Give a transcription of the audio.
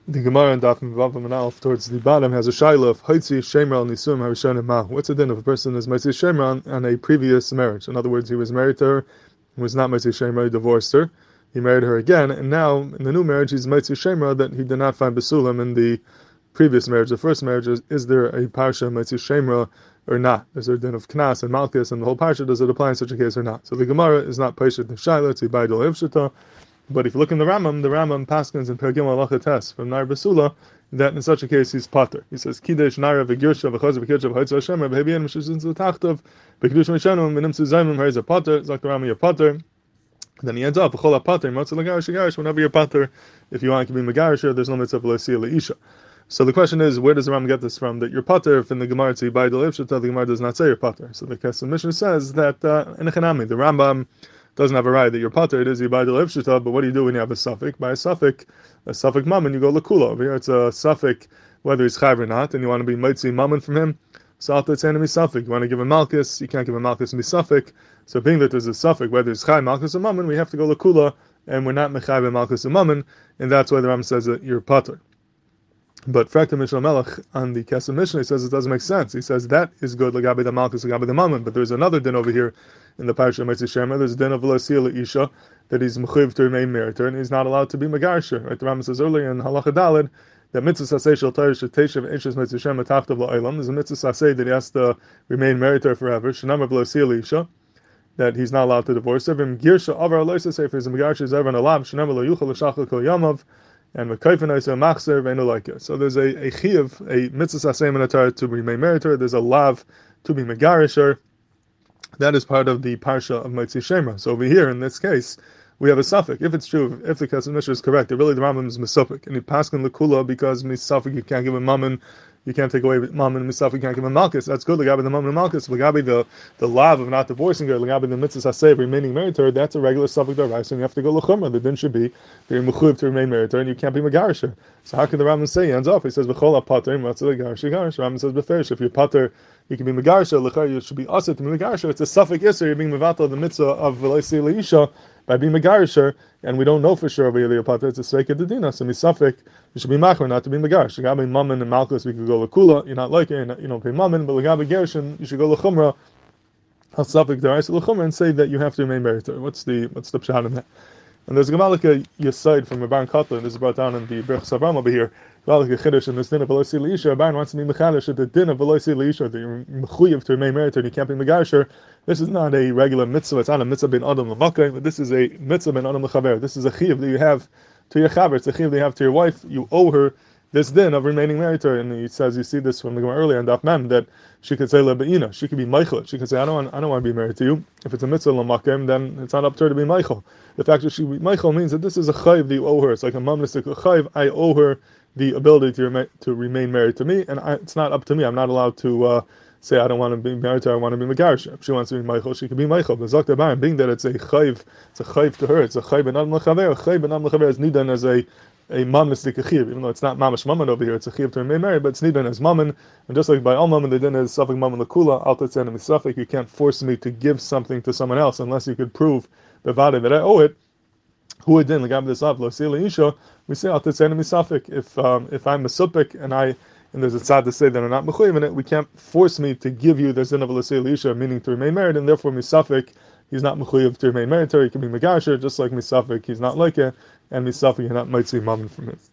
The Gemara in Daf Vav and Alf towards the bottom has a shaila of Haitzi Shemra Nisum Harishonim Ma. What's the din if a person is Haitzi Shemra on a previous marriage? In other words, he was married to her, was not Haitzi Shemra, he divorced her, he married her again, and now in the new marriage he's Haitzi Shemra that he did not find Basulam in the previous marriage. The first marriage is there a parsha Haitzi Shemra or not? Is there a din of Knas and Malchus and the whole parsha? Does it apply in such a case or not? So the Gemara is not Paishat the shaila, it's Ibaidul Ivshita. But if you look in the Rambam Paskins and Pergim Halacha Tes from Nar Basula, that in such a case he's pater. He says Kidesh Nara v'Girsha v'Chaz v'Kidsh v'Haitz v'Hashem v'Hebiyan v'Shizin v'Tachtov v'Kedush v'Shanim v'Nim Tzayim v'Hariz a pater. Zak the Rambam you're pater. Then he ends up v'Chol pater Matzah l'Garish Garish. Whenever you're pater, if you want to be Megarisher, there's no mitzvah v'Losia l'Isha. So the question is, where does the Rambam get this from? That you're pater, if in the Gemara it's by the Livshita, the Gemara does not say you're pater. So the Kesef Mishnah says that in a Chanami, the Rambam doesn't have a right that you're pater, it is by the Livshita, but what do you do when you have a suffix? By a suffix mammon, you go lakula. Over here it's a suffix, whether he's chayv or not, and you want to be mitzi mammon from him, so it's enemy suffix. You want to give him malchus, you can't give him malchus and be suffix. So being that there's a suffix, whether it's chayv, malchus, or mammon, we have to go lakula, and we're not mechayv malchus and mammon, and that's why the Rambam says that you're pater. But Frakta Mishnah Melech on the Kesef Mishnah, he says it doesn't make sense. He says that is good, Lagabi the Malchus, Lagabi the Mammon, but there's another din over here in the Parashat Meitzi Shemra. There's a din of V'Losia Isha that he's mechuyev to remain married to her, and he's not allowed to be Megarsher. Right? The Rambam says earlier in Halacha Daled that Mitzvah Saseh Shel Torah Sheteshev Inches Meitzi Shemra Tachtav La'olam. There's a Mitzvah Saseh that he has to remain married to her forever. Shenamar V'Losia Isha, that he's not allowed to divorce her. V'im Girsha Avar Aloisa Sefer is a Megarsher Zever and Alav Shenamar Lo Yuchal L'Shachal Kol Yamav. And so there's a chiyuv, a mitzvah saseh in the Torah to remain married to her. There's a lav to be megarisher. That is part of the parsha of Meitzi Shemra. So over here, in this case, we have a suffix. If it's true, if the Kesef Mishnah is correct, really the Rambam is misufik, and he paskin lekula because misufik you can't give him mammon, you can't take away mammon, misufik you can't give him malchus. That's good. Legabi the mammon and malchus. Legabi the lav of not divorcing her. Legabi the mitzvah saseh remaining married to her. That's a regular suffix deraisa, and you have to go lechumra. The din should be that you're mechuyev to remain married to her, and you can't be megarisher. So how can the Rambam say? He ends off. He says v'chol pater matzah legarish garish. Rambam says beferish. If you're pater, you can be megarisher. Lechar you should be aser to be megarisher. It's a suffix iser. You're being mevatel the mitzvah of v'loisi leisha by being megarisher, and we don't know for sure over here that you're pater. It's a sveika dedina. So misafik, you should be machmer, not to be megarish. Legabi mammon and malchus, we could go lekula. You're not like it, you don't pay mammon, but legabi gerishin, you should go lechumra. Al suffik deraisa lechumra and say that you have to remain married to her. What's the pshat in that? And there's a Gemalika Yesod from Rabban Kotler, and this is brought down in the Berch Savram over here. Gemalika Chiddush in this din of Veloisi Leisha. Rabban wants to be Mechadish at the din of Veloisi Leisha, that you're mechuyev to remain married to her, and you can't be Megarisher. This is not a regular mitzvah, it's not a mitzvah bin Adam L'Makai, but this is a mitzvah bin Adam L'Chaver. This is a chiyuv that you have to your chaver, it's a chiyuv that you have to your wife, you owe her this din of remaining married to her. And he says, you see this from the Gemara earlier in Daf Mem, that she could say lebeina, she could be meichel, she could say I don't want to be married to you. If it's a mitzvah l'makim, then it's not up to her to be meichel. The fact that she be meichel means that this is a chayv that you owe her. It's like a mamnistic chayv. I owe her the ability to remain married to me, and it's not up to me. I'm not allowed to say I don't want to be married to her. I want to be megarish. If she wants to be meichel, she can be meichel. But zakta b'ayim, being that it's a chayv to her. It's a chayv ben adam l'chaver. A chayv ben adam l'chaver is nidan as a mamnistic chiyuv, even though it's not mamash mammon over here, it's a chiyuv to remain married, but it's nidan as mammon, and just like by all mammon, the din is suffik mammon l'kula, al tetzeh and misafik, you can't force me to give something to someone else unless you could prove bevade that I owe it. Who it din l'gam this up lo sila isha, we say al tetzeh and misafik. If I'm a supik and there's a tzad to say that I'm not mechuyev in it, we can't force me to give you the din of lo sila isha, meaning to remain married, and therefore misafik, he's not mechuyev to remain married to her. He can be megasher, just like misafik, he's not like it, and misafik, you're not mitzi mammon from it.